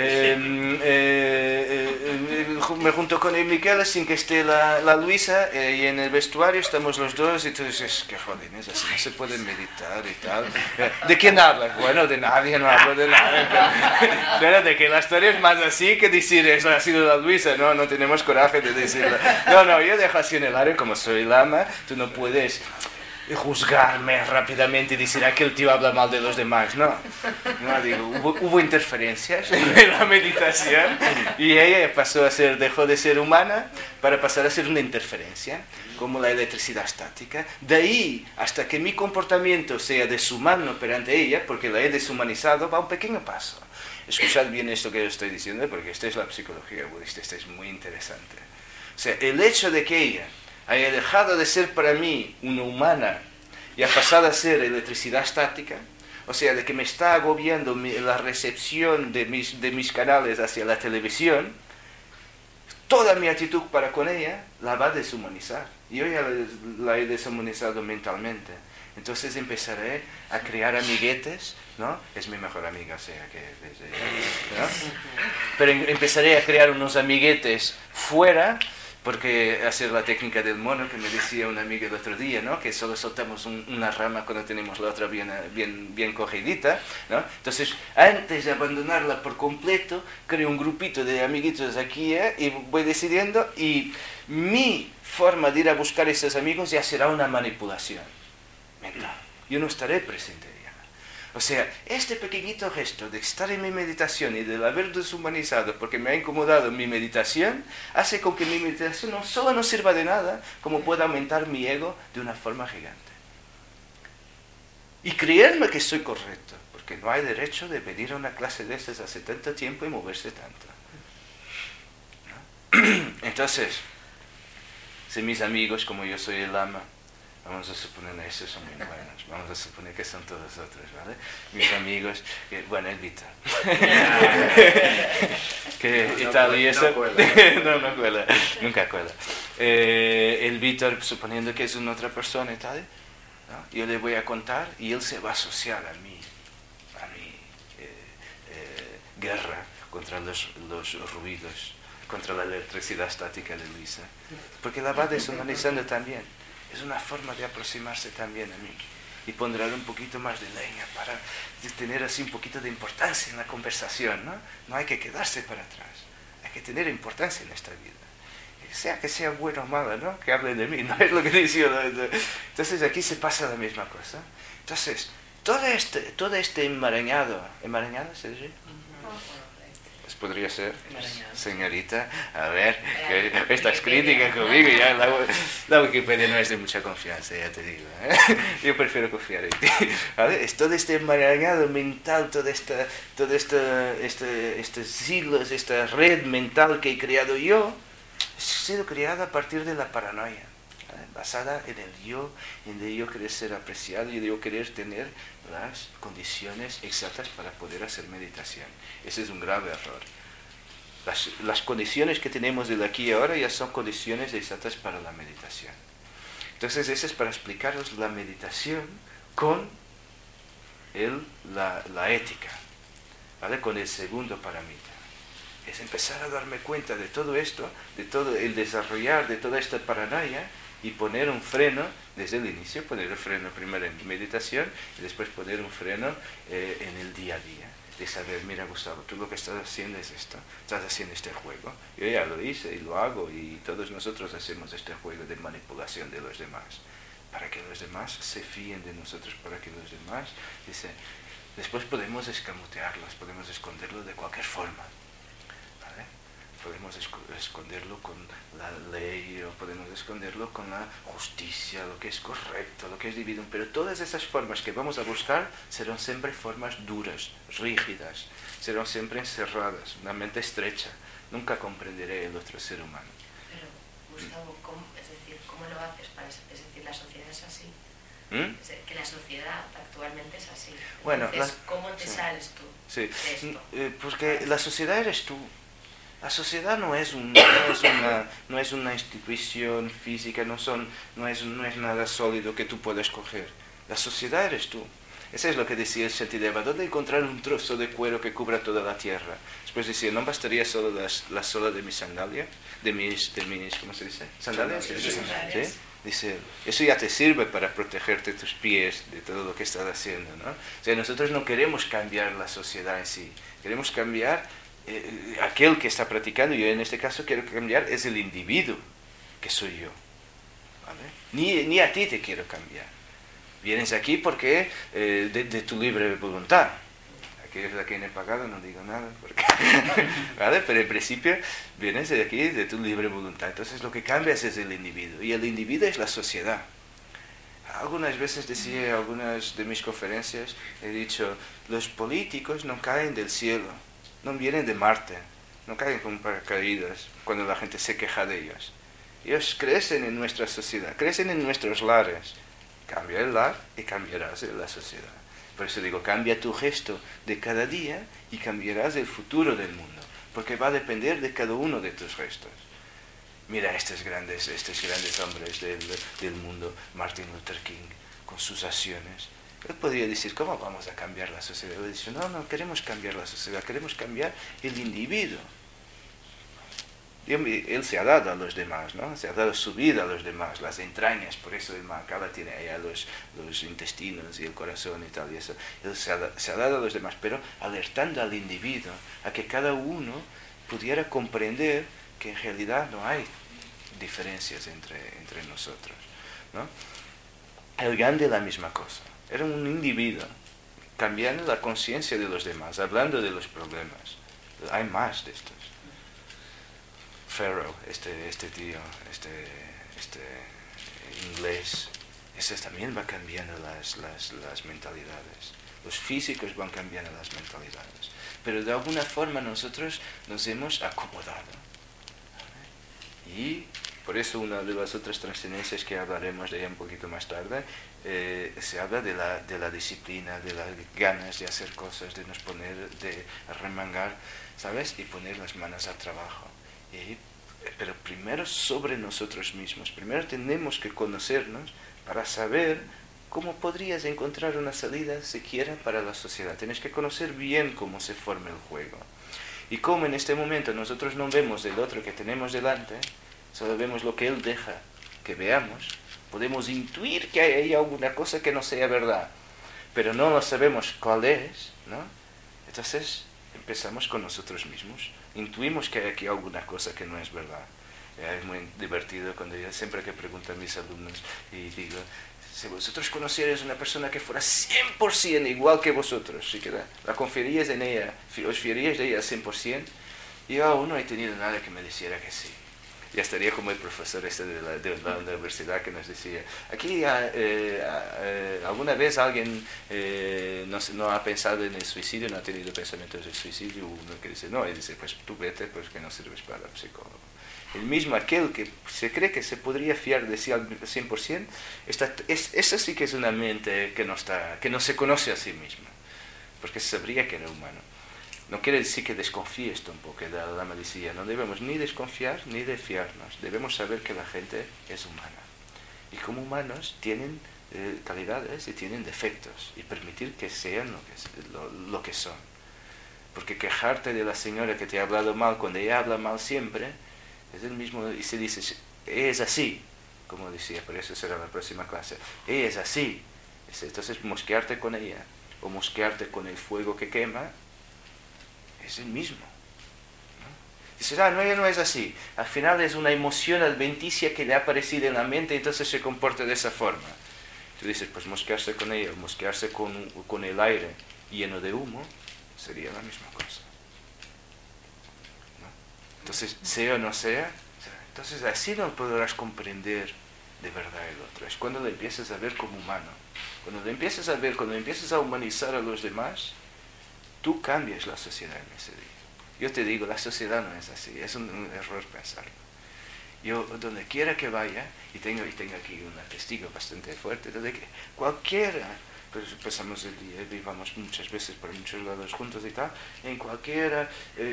A: Me junto con el Michele sin que esté la Luisa, y en el vestuario estamos los dos y tú dices, qué jodines, así no se puede meditar y tal. ¿De quién hablas? Bueno, de nadie, no hablo de nada. Pero de que la historia es más así que decir, eso ha sido la Luisa, no tenemos coraje de decirlo. No, yo dejo así en el área, como soy lama, tú no puedes juzgarme rápidamente y decir, aquel tío habla mal de los demás. No digo, hubo interferencias en la meditación y ella dejó de ser humana para pasar a ser una interferencia, como la electricidad estática. De ahí hasta que mi comportamiento sea deshumano perante ella, porque la he deshumanizado, va un pequeño paso. Escuchad bien esto que yo estoy diciendo, porque esta es la psicología budista, esta es muy interesante. O sea, el hecho de que ella haya dejado de ser para mí una humana y ha pasado a ser electricidad estática, o sea, de que me está agobiando la recepción de mis canales hacia la televisión, toda mi actitud para con ella la va a deshumanizar. Yo ya la he deshumanizado mentalmente. Entonces empezaré a crear amiguetes, ¿no? Es mi mejor amiga, o sea que... ¿no? Pero empezaré a crear unos amiguetes fuera, porque hacer la técnica del mono que me decía un amigo el otro día, ¿no? Que solo soltamos una rama cuando tenemos la otra bien cogidita, ¿no? Entonces, antes de abandonarla por completo, creo un grupito de amiguitos aquí, y voy decidiendo, y mi forma de ir a buscar a esos amigos ya será una manipulación mental. Yo no estaré presente. O sea, este pequeñito gesto de estar en mi meditación y de haber deshumanizado porque me ha incomodado mi meditación, hace con que mi meditación no solo no sirva de nada, como pueda aumentar mi ego de una forma gigante. Y creerme que soy correcto, porque no hay derecho de venir a una clase de estas hace tanto tiempo y moverse tanto. ¿No? Entonces, si mis amigos, como yo soy el lama, vamos a suponer que esos son muy buenos, vamos a suponer que son todos otros, ¿vale? Mis amigos, bueno, el Víctor. Que no, Italia y eso... No cuela, nunca cuela. El Víctor, suponiendo que es una otra persona y tal, ¿no? Yo le voy a contar y él se va a asociar a mi guerra contra los ruidos, contra la electricidad estática de Luisa, porque la va deshumanizando también. Es una forma de aproximarse también a mí y pondrá un poquito más de leña para tener así un poquito de importancia en la conversación, ¿no? No hay que quedarse para atrás, hay que tener importancia en esta vida. Sea que sea bueno o malo, ¿no? Que hablen de mí, ¿no? Es lo que dice. Entonces aquí se pasa la misma cosa. Entonces, todo este enmarañado ¿se dice? Pues podría ser, señorita, a ver, que estas críticas conmigo, ya la Wikipedia no es de mucha confianza, ya te digo, ¿eh? Yo prefiero confiar en ti, ¿vale? Es todo este enmarañado mental, estos siglos, esta red mental que he creado yo, ha sido creada a partir de la paranoia, ¿vale? Basada en el yo querer ser apreciado y de yo querer tener las condiciones exactas para poder hacer meditación. Ese es un grave error. Las condiciones que tenemos de aquí y ahora ya son condiciones exactas para la meditación. Entonces, eso es para explicaros la meditación con la ética. ¿vale? Con el segundo parámetro. Es empezar a darme cuenta de todo esto, de todo el desarrollar de toda esta paranoia y poner un freno desde el inicio, poner el freno primero en meditación y después poner un freno en el día a día. De saber, mira Gustavo, tú lo que estás haciendo es esto, estás haciendo este juego. Yo ya lo hice y lo hago y todos nosotros hacemos este juego de manipulación de los demás. Para que los demás se fíen de nosotros, para que los demás, dice, después podemos escamotearlos, podemos esconderlo de cualquier forma. ¿Vale? Podemos esconderlo con la ley o podemos esconderlo con la justicia, lo que es correcto, lo que es divino. Pero todas esas formas que vamos a buscar serán siempre formas duras, rígidas, serán siempre encerradas, una mente estrecha. Nunca comprenderé el otro ser humano.
C: Pero, Gustavo, ¿cómo lo haces? Es decir, la sociedad es así. Es decir, que la sociedad actualmente es así.
A: Bueno,
C: entonces, ¿cómo te sales tú
A: sí,
C: de esto?
A: porque la sociedad eres tú. La sociedad no es una institución física, no es nada sólido que tú puedas coger. La sociedad eres tú. Eso es lo que decía el Shantideva. ¿Dónde encontrar un trozo de cuero que cubra toda la tierra? Después decía, ¿no bastaría solo la sola de mi sandalia? De mis ¿cómo se dice? ¿Sandalias?
C: ¿Sí?
A: Dice, eso ya te sirve para protegerte tus pies de todo lo que estás haciendo, ¿no? O sea, nosotros no queremos cambiar la sociedad en sí. Queremos cambiar aquel que está practicando. Yo en este caso quiero cambiar es el individuo que soy yo, ¿vale? Ni a ti te quiero cambiar. Vienes aquí porque de tu libre voluntad. Aquellos de quien he pagado no digo nada, porque, ¿vale? Pero en principio vienes de aquí de tu libre voluntad. Entonces lo que cambias es el individuo y el individuo es la sociedad. Algunas veces decía en algunas de mis conferencias, he dicho, los políticos no caen del cielo, no vienen de Marte, no caen con paracaídas cuando la gente se queja de ellos. Ellos crecen en nuestra sociedad, crecen en nuestros lares. Cambia el lar y cambiarás la sociedad. Por eso digo, cambia tu gesto de cada día y cambiarás el futuro del mundo, porque va a depender de cada uno de tus gestos. Mira estos grandes hombres del mundo, Martin Luther King, con sus acciones. Él podría decir, ¿cómo vamos a cambiar la sociedad? Él dice, no queremos cambiar la sociedad, queremos cambiar el individuo. Él se ha dado a los demás, ¿no? Se ha dado su vida a los demás, las entrañas, por eso el Mahakala tiene allá los intestinos y el corazón y tal, y eso. Él se ha dado a los demás, pero alertando al individuo a que cada uno pudiera comprender que en realidad no hay diferencias entre nosotros, ¿no? El Gandhi la misma cosa, era un individuo cambiando la conciencia de los demás, hablando de los problemas. Hay más de estos. Farrow, este tío, este inglés, ese también va cambiando las mentalidades. Los físicos van cambiando las mentalidades. Pero de alguna forma nosotros nos hemos acomodado. Y por eso una de las otras trascendencias que hablaremos de ella un poquito más tarde, se habla de la disciplina, de las ganas de hacer cosas, de nos poner, de arremangar, ¿sabes? Y poner las manos al trabajo. Pero primero sobre nosotros mismos. Primero tenemos que conocernos para saber cómo podrías encontrar una salida siquiera para la sociedad. Tienes que conocer bien cómo se forma el juego. Y como en este momento nosotros no vemos el otro que tenemos delante, solo vemos lo que él deja que veamos, podemos intuir que hay alguna cosa que no sea verdad, pero no lo sabemos cuál es, ¿no? Entonces empezamos con nosotros mismos. Intuimos que hay aquí alguna cosa que no es verdad. Es muy divertido cuando yo siempre que pregunto a mis alumnos y digo, si vosotros conocierais una persona que fuera 100% igual que vosotros, si la confiaríais en ella, os fiaríais de ella 100%, yo aún no he tenido nada que me dijera que sí. Ya estaría como el profesor de la universidad que nos decía, aquí alguna vez alguien no ha pensado en el suicidio, no ha tenido pensamientos de suicidio, uno que dice, no, y dice, pues tú vete, pues que no sirves para el psicólogo. El mismo aquel que se cree que se podría fiar de sí al 100%, esa sí que es una mente que no se conoce a sí misma, porque sabría que era humano. No quiere decir que desconfíes tampoco, que la Lama decía, no debemos ni desconfiar ni de fiarnos, debemos saber que la gente es humana. Y como humanos tienen calidades y tienen defectos, y permitir que sean lo que son. Porque quejarte de la señora que te ha hablado mal cuando ella habla mal siempre, es el mismo, y se dice, es así, como decía, pero eso será la próxima clase, es así. Entonces mosquearte con ella, o mosquearte con el fuego que quema, es el mismo. Dices, no, ella no es así. Al final es una emoción adventicia que le ha aparecido en la mente, entonces se comporta de esa forma. Tú dices, pues mosquearse con ella, mosquearse con el aire lleno de humo, sería la misma cosa. ¿No? Entonces, sea o no sea, entonces así no podrás comprender de verdad el otro. Es cuando le empiezas a ver como humano. Cuando le empiezas a ver, cuando empiezas a humanizar a los demás, tú cambias la sociedad en ese día. Yo te digo, la sociedad no es así, es un error pensarlo. Yo, donde quiera que vaya, y tengo aquí un testigo bastante fuerte, donde cualquiera, pues pasamos el día, vivamos muchas veces por muchos lados juntos y tal, en cualquier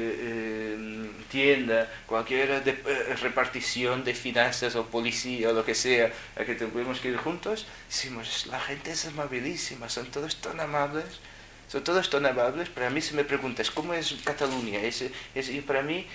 A: tienda, cualquier repartición de finanzas o policía o lo que sea, a que tengamos que ir juntos, decimos, la gente es amabilísima, son todos tan amables. Son todos tan amables. Para mí, si me preguntas cómo es Cataluña, para mí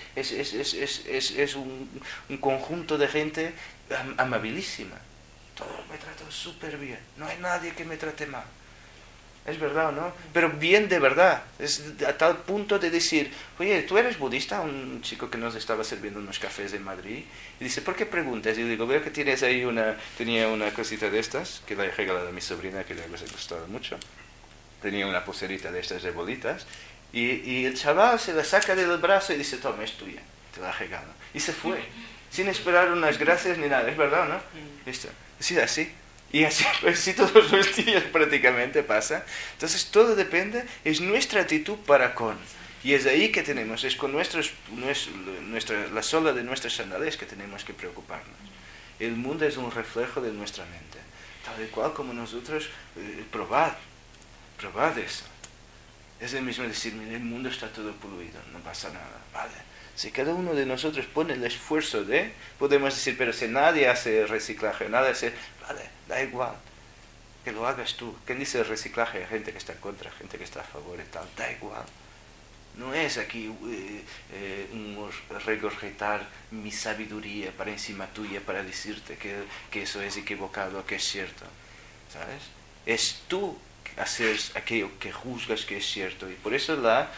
A: es un conjunto de gente amabilísima. Todos me tratan súper bien. No hay nadie que me trate mal. Es verdad, ¿no? Pero bien de verdad. Es a tal punto de decir, oye, ¿tú eres budista? Un chico que nos estaba sirviendo unos cafés en Madrid. Y dice, ¿por qué preguntas? Y yo digo, veo que tienes ahí tenía una cosita de estas, que la he regalado a mi sobrina, que le ha gustado mucho. Tenía una pulserita de estas de bolitas, y el chaval se la saca del brazo y dice, toma, es tuya, te la regalo. Y se fue, sin esperar unas gracias ni nada, es verdad, ¿no? Esto, sí, así. Y así todos los días prácticamente pasa. Entonces todo depende, es nuestra actitud para con. Y es ahí que tenemos, es con la sola de nuestras sandalias que tenemos que preocuparnos. El mundo es un reflejo de nuestra mente. Tal y cual como nosotros, probad eso. Es el mismo decir, mira, el mundo está todo poluido, no pasa nada, ¿vale? Si cada uno de nosotros pone el esfuerzo podemos decir, pero si nadie hace reciclaje, vale, da igual, que lo hagas tú. ¿Quién dice reciclaje? Hay gente que está en contra, gente que está a favor y tal, da igual. No es aquí un regurgitar mi sabiduría para encima tuya para decirte que eso es equivocado, que es cierto, ¿sabes? Es tú hacer aquello que juzgas que es cierto, y por eso la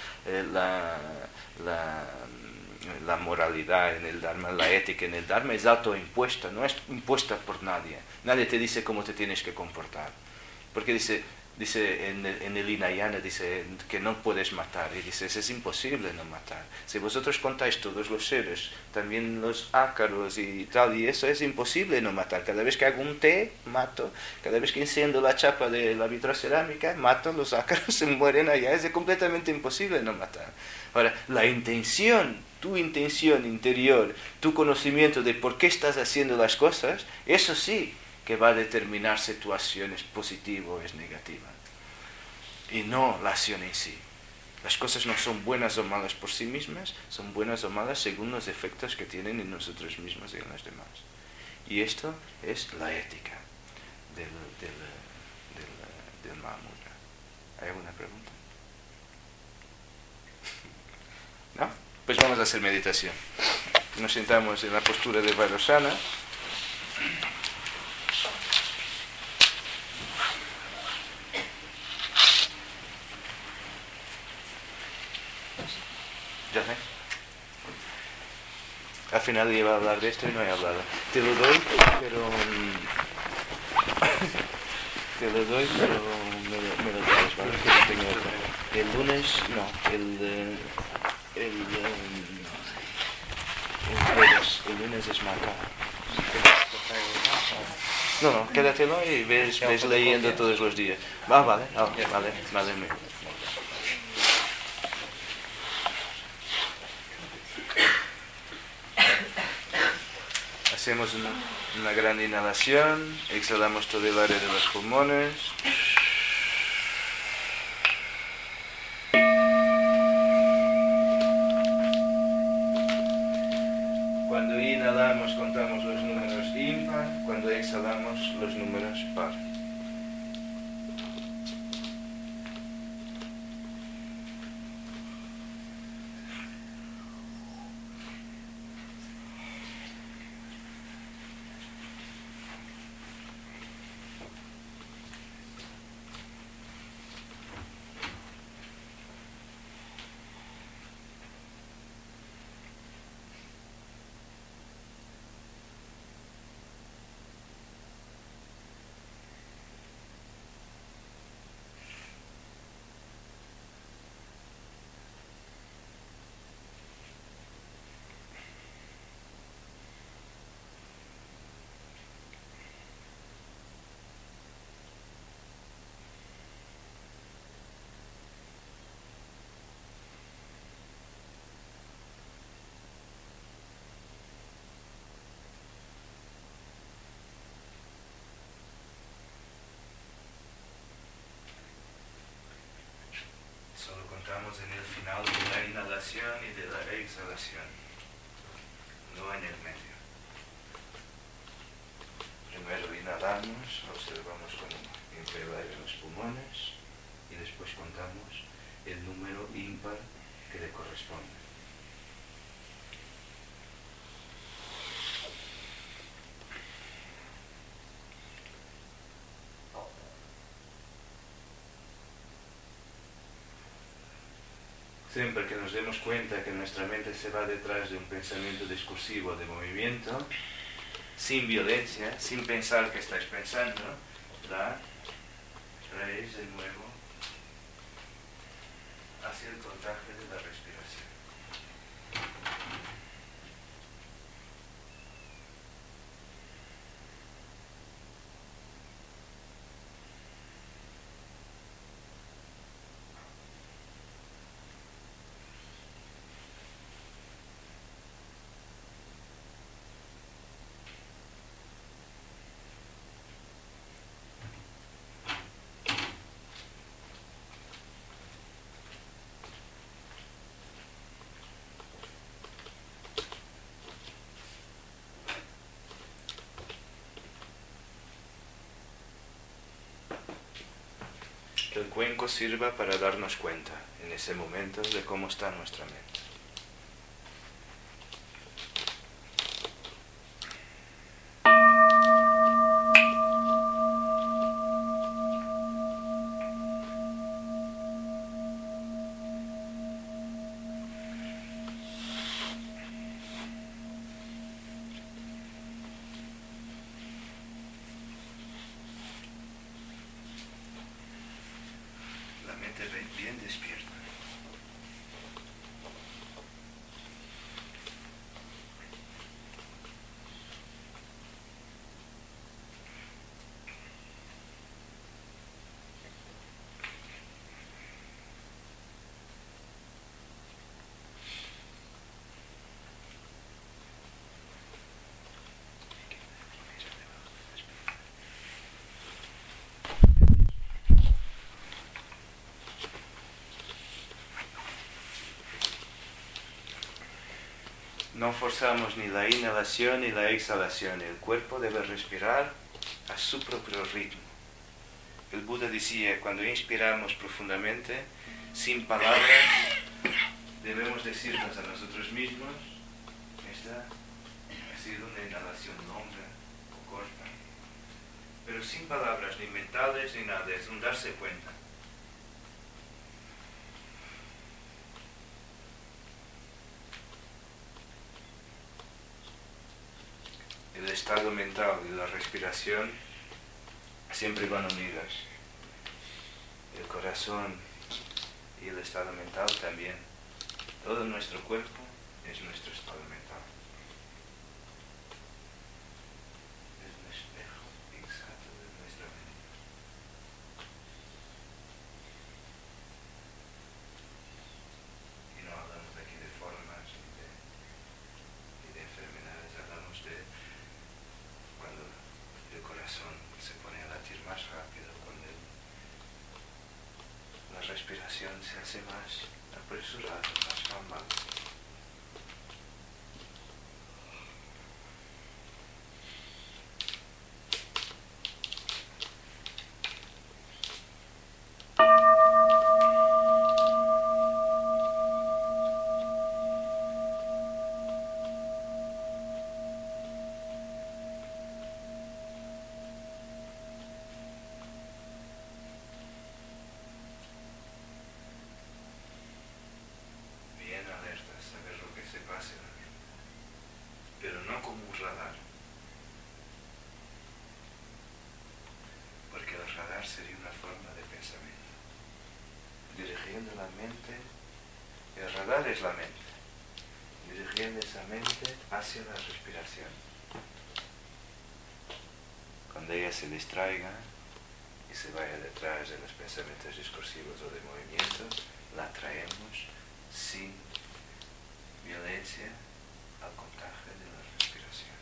A: moralidad en el Dharma, la ética en el Dharma es autoimpuesta, no es impuesta por nadie. Nadie te dice cómo te tienes que comportar, porque dice en el Hinayana dice que no puedes matar, y dice, es imposible no matar. Si vosotros contáis todos los seres, también los ácaros y tal, y eso es imposible no matar. Cada vez que hago un té, mato. Cada vez que enciendo la chapa de la vitrocerámica, mato, los ácaros se mueren allá. Es completamente imposible no matar. Ahora, la intención, tu intención interior, tu conocimiento de por qué estás haciendo las cosas, eso sí que va a determinar si tu acción es positiva o es negativa. Y no la acción en sí. Las cosas no son buenas o malas por sí mismas, son buenas o malas según los efectos que tienen en nosotros mismos y en los demás. Y esto es la ética del Mahamudra. ¿Hay alguna pregunta? ¿No? Pues vamos a hacer meditación. Nos sentamos en la postura de Vairocana. Ya sé. Al final iba a hablar de esto y no he hablado. Te lo doy, pero me lo traes, ¿vale? Que no tengo otro. El lunes, no. El jueves, el lunes es marcado. No, quédatelo y ves leyendo todos los días. Vale. Hacemos una gran inhalación, exhalamos todo el área de los pulmones. Cuando inhalamos contamos los números impar, cuando exhalamos los números par. exhalación, no en el medio. Primero inhalamos, observamos cómo inflarán los pulmones y después contamos el número ímpar que le corresponde. Siempre que nos demos cuenta que nuestra mente se va detrás de un pensamiento discursivo de movimiento, sin violencia, sin pensar que estáis pensando, la traéis de nuevo hacia el contagio de la respiración. Que el cuenco sirva para darnos cuenta en ese momento de cómo está nuestra mente. La mente bien despierta. No forzamos ni la inhalación ni la exhalación. El cuerpo debe respirar a su propio ritmo. El Buda decía, cuando inspiramos profundamente, sin palabras, debemos decirnos a nosotros mismos, esta ha sido una inhalación longa o corta, pero sin palabras ni mentales ni nada, es un darse cuenta. El estado mental y la respiración siempre van unidas. El corazón y el estado mental también. Todo nuestro cuerpo es nuestro estado mental. Es un espejo exacto de nuestra mente. Y no hablamos aquí de formas ni de enfermedades, hablamos de cuando el corazón se pone a latir más rápido, cuando la respiración se hace más apresurada, más formal. Pero no como un radar, porque el radar sería una forma de pensamiento. Dirigiendo la mente, el radar es la mente, dirigiendo esa mente hacia la respiración. Cuando ella se distraiga y se vaya detrás de los pensamientos discursivos o de movimiento, la traemos sin violencia al contagio de la respiración.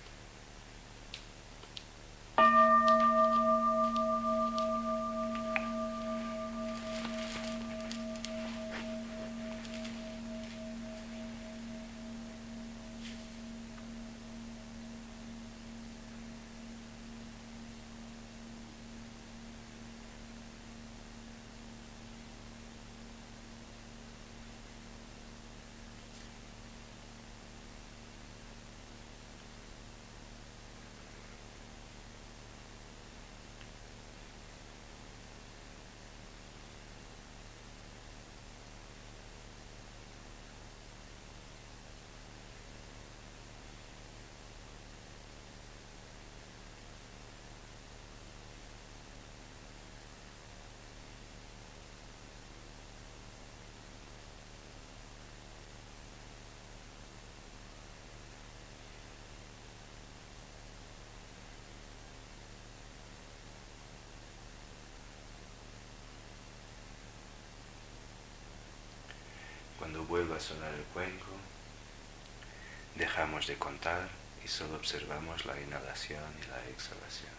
A: vuelve a sonar el cuenco, dejamos de contar y solo observamos la inhalación y la exhalación.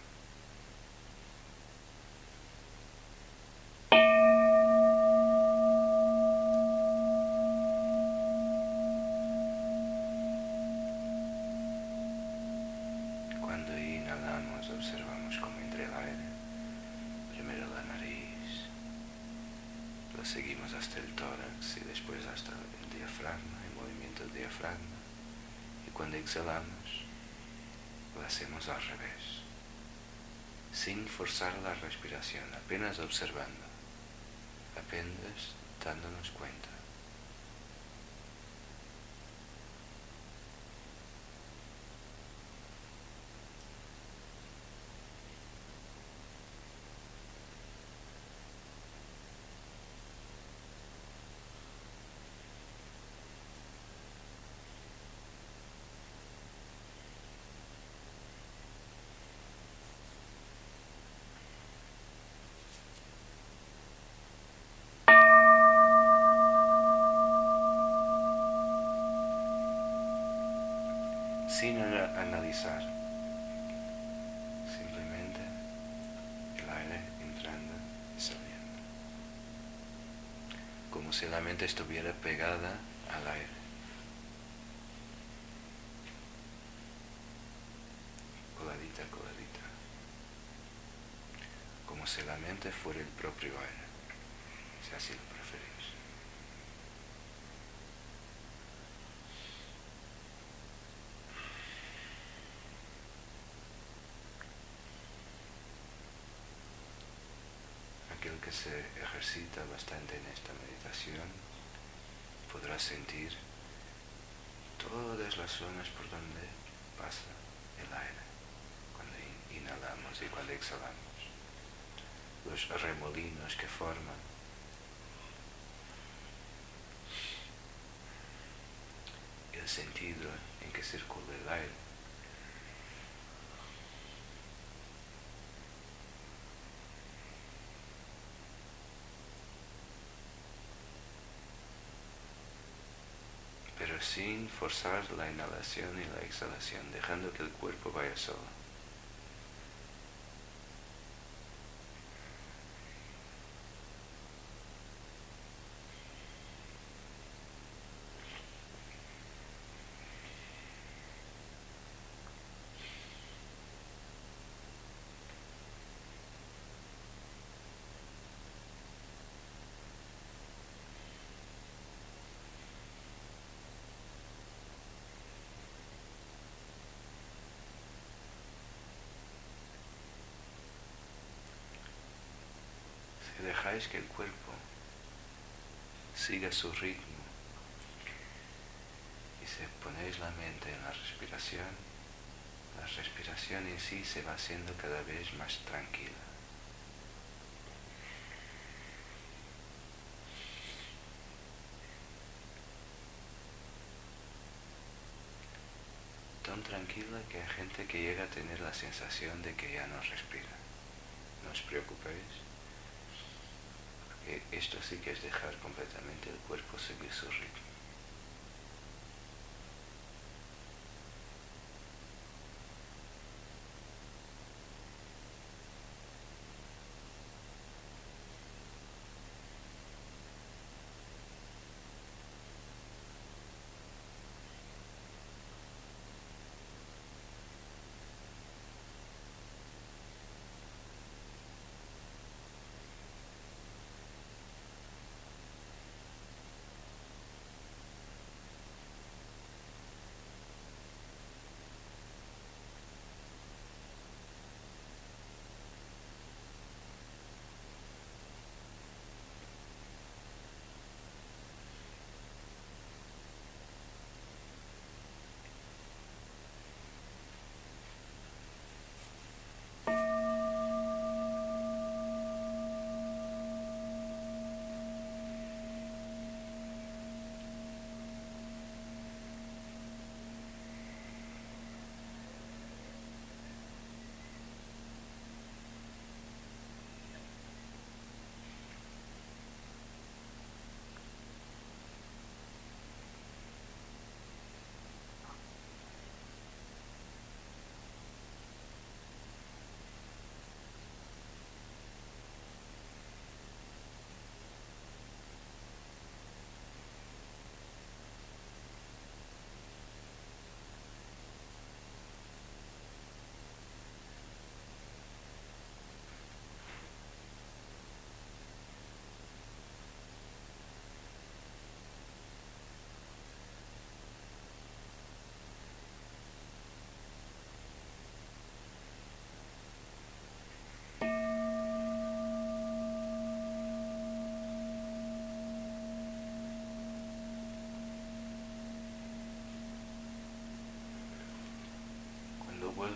A: Cuando inhalamos observamos cómo entra el aire, primero la nariz, lo seguimos hasta el tórax y después hasta el diafragma, el movimiento del diafragma. Y cuando exhalamos, lo hacemos al revés, sin forzar la respiración, apenas observando, apenas dándonos cuenta. Sin analizar, simplemente el aire entrando y saliendo, como si la mente estuviera pegada al aire, coladita, coladita, como si la mente fuera el propio aire, si así lo preferís. Aquel que se ejercita bastante en esta meditación podrá sentir todas las zonas por donde pasa el aire cuando inhalamos y cuando exhalamos, los remolinos que forman, el sentido en que circula el aire. Pero sin forzar la inhalación y la exhalación, dejando que el cuerpo vaya solo. Si dejáis que el cuerpo siga su ritmo y si ponéis la mente en la respiración en sí se va haciendo cada vez más tranquila. Tan tranquila que hay gente que llega a tener la sensación de que ya no respira. No os preocupéis, porque esto sí que es dejar completamente el cuerpo seguir su ritmo.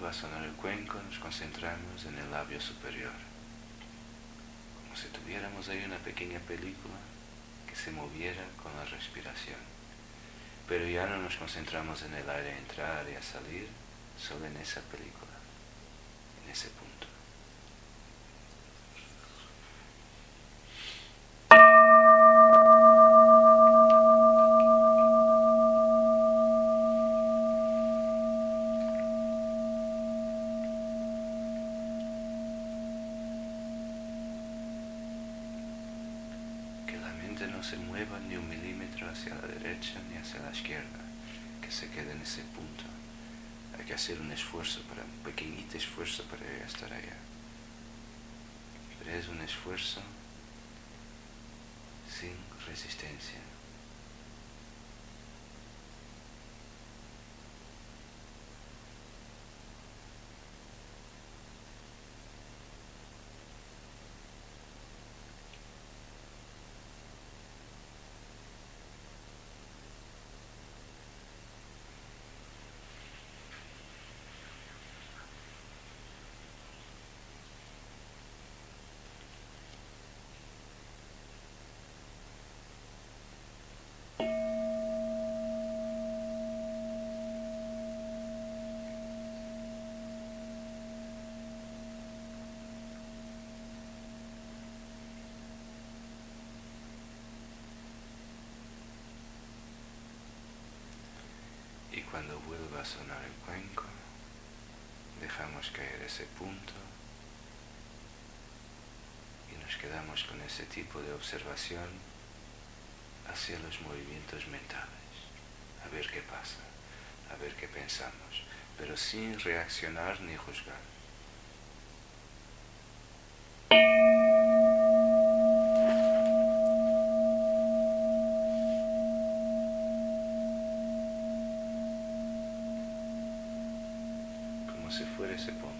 A: vuelva a sonar el cuenco, nos concentramos en el labio superior. Como si tuviéramos ahí una pequeña película que se moviera con la respiración. Pero ya no nos concentramos en el aire a entrar y a salir, solo en esa película, en ese punto. No se mueva ni un milímetro hacia la derecha ni hacia la izquierda, que se quede en ese punto. Hay que hacer un pequeñito esfuerzo para estar allá. Pero es un esfuerzo sin resistencia. Y cuando vuelva a sonar el cuenco, dejamos caer ese punto y nos quedamos con ese tipo de observación hacia los movimientos mentales, a ver qué pasa, a ver qué pensamos, pero sin reaccionar ni juzgar. Como si fuera ese punto.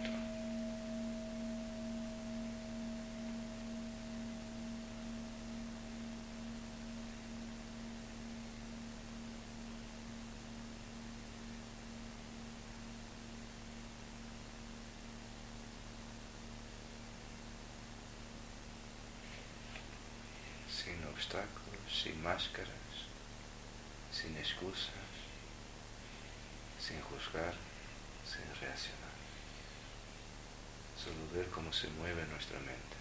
A: Sin obstáculos, sin máscaras, sin excusas, sin juzgar, sin reaccionar. Solo ver cómo se mueve nuestra mente.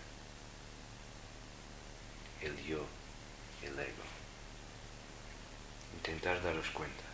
A: El yo, el ego. Intentar daros cuenta.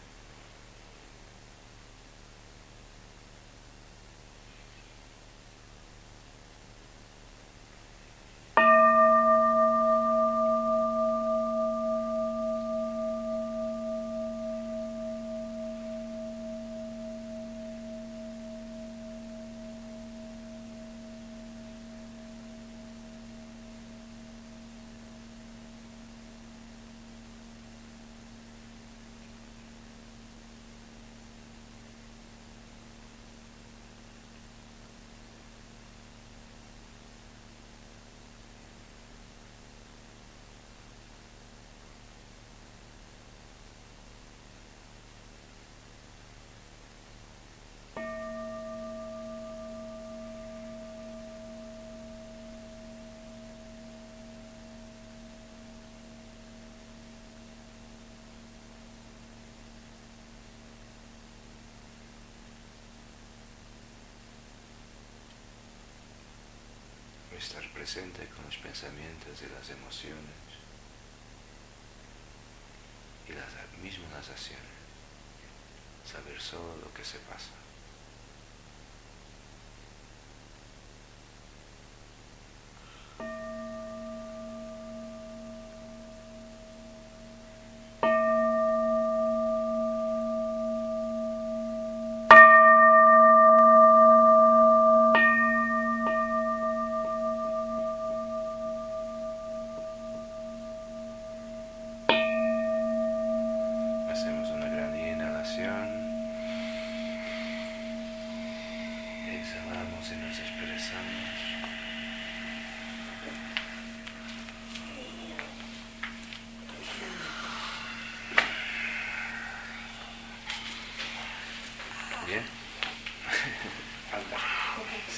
A: Estar presente con los pensamientos y las emociones y las mismas acciones. Saber solo lo que se pasa. Hacemos una gran inhalación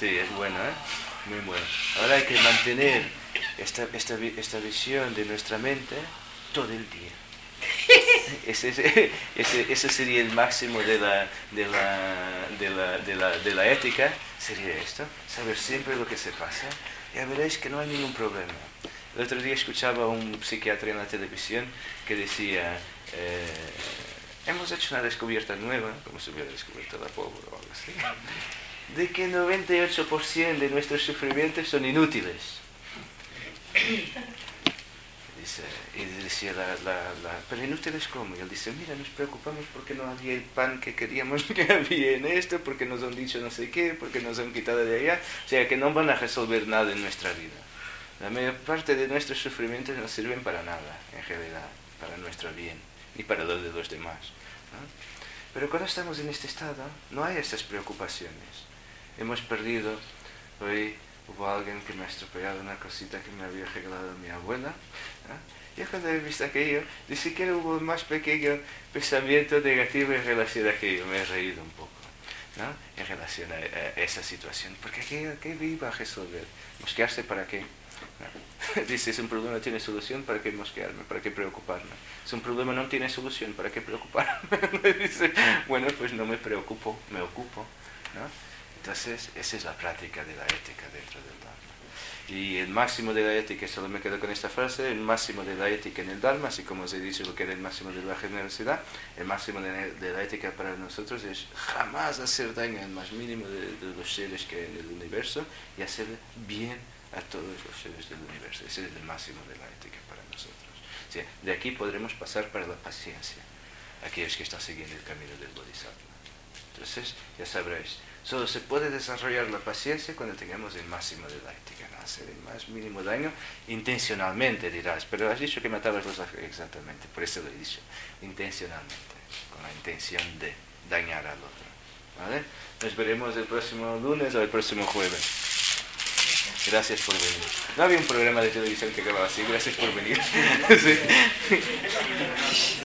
A: Sí, es bueno, ¿eh? Muy bueno. Ahora hay que mantener esta visión de nuestra mente todo el día. Ese sería el máximo de la ética, sería esto, saber siempre lo que se pasa. Ya veréis que no hay ningún problema. El otro día escuchaba a un psiquiatra en la televisión que decía, hemos hecho una descubierta nueva, como si hubiera descubierto la pólvora o algo así, de que 98% de nuestros sufrimientos son inútiles. Y decía pero inútiles ¿cómo? Y él dice, mira, nos preocupamos porque no había el pan que queríamos que había en esto, porque nos han dicho no sé qué, porque nos han quitado de allá, o sea que no van a resolver nada en nuestra vida. La mayor parte de nuestros sufrimientos no sirven para nada, en realidad, para nuestro bien, ni para lo de los demás, ¿no? Pero cuando estamos en este estado, no hay esas preocupaciones. Hemos perdido, hoy hubo alguien que me ha estropeado una cosita que me había regalado mi abuela, ¿no? Y cuando he visto aquello, ni siquiera hubo el más pequeño pensamiento negativo en relación a aquello. Me he reído un poco, ¿no? En relación a esa situación. Porque ¿qué iba a resolver? ¿Mosquearse para qué? ¿No? Dice, si un problema tiene solución, ¿para qué mosquearme? ¿Para qué preocuparme? Si un problema no tiene solución, ¿para qué preocuparme? Dice, bueno, pues no me preocupo, me ocupo, ¿no? Entonces, esa es la práctica de la ética dentro del Dharma. Y el máximo de la ética, solo me quedo con esta frase, el máximo de la ética en el Dharma, así como os he dicho lo que era el máximo de la generosidad, el máximo de la ética para nosotros es jamás hacer daño al más mínimo de los seres que hay en el universo y hacer bien a todos los seres del universo. Ese es el máximo de la ética para nosotros. O sea, de aquí podremos pasar para la paciencia, aquellos que están siguiendo el camino del Bodhisattva. Entonces, ya sabréis, solo se puede desarrollar la paciencia cuando tengamos el máximo de la ética, no hacer el más mínimo daño intencionalmente, dirás, pero has dicho que matabas los ángeles. Exactamente, por eso lo he dicho, intencionalmente, con la intención de dañar al otro, ¿vale? Nos veremos el próximo lunes o el próximo jueves. Gracias por venir. No había un programa de televisión que acababa así, gracias por venir. Sí.